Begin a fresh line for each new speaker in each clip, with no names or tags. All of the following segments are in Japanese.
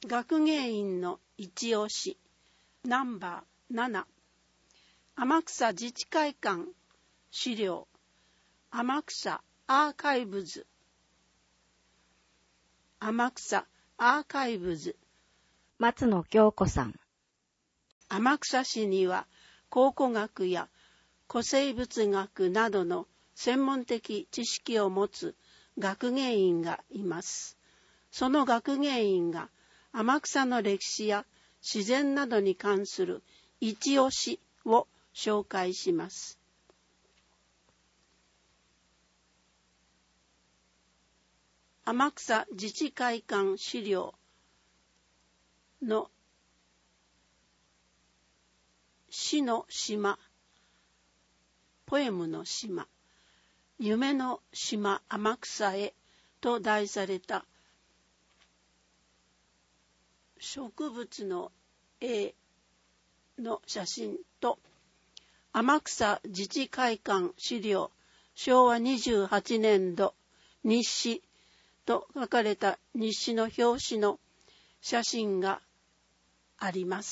学芸員の一押しナンバー7、天草自治会館資料天草アーカイブズ、天草アーカイブズ、
松野京子さん。
天草市には考古学や古生物学などの専門的知識を持つ学芸員がいます。その学芸員が天草の歴史や自然などに関する一押しを紹介します。天草自治会館資料の詩の島、ポエムの島、夢の島天草へと題された植物の絵の写真と、天草自治会館資料昭和28年度日誌と書かれた日誌の表紙の写真があります。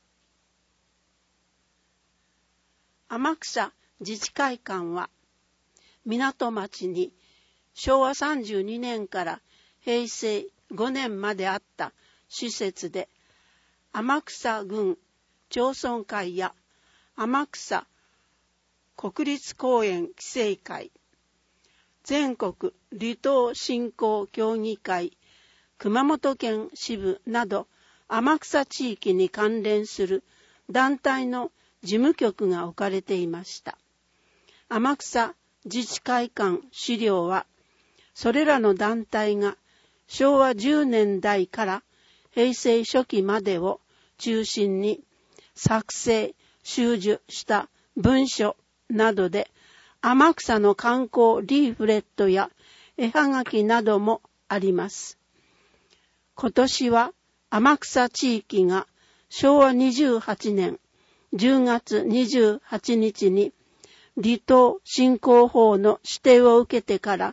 天草自治会館は港町に昭和32年から平成5年まであった施設で、天草郡町村会や天草国立公園規制会、全国離島振興協議会、熊本県支部など天草地域に関連する団体の事務局が置かれていました。天草自治会館資料は、それらの団体が昭和10年代から平成初期までを中心に作成・収受した文書などで、天草の観光リーフレットや絵はがきなどもあります。今年は天草地域が昭和28年10月28日に離島振興法の指定を受けてから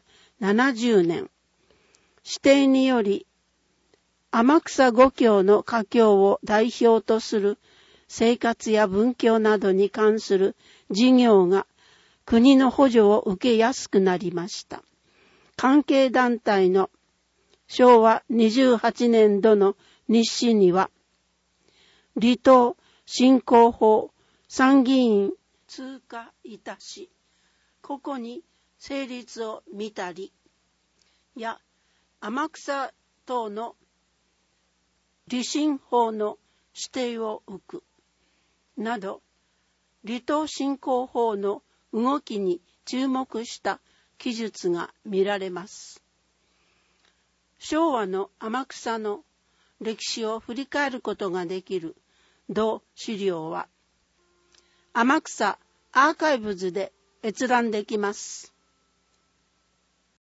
70年、指定により天草五教の華教を代表とする生活や文教などに関する事業が国の補助を受けやすくなりました。関係団体の昭和28年度の日誌には、離島振興法参議院通過いたし、ここに成立を見たりや、天草等の離振法の指定を受くなど、離島振興法の動きに注目した記述が見られます。昭和の天草の歴史を振り返ることができる同資料は、天草アーカイブズで閲覧できます。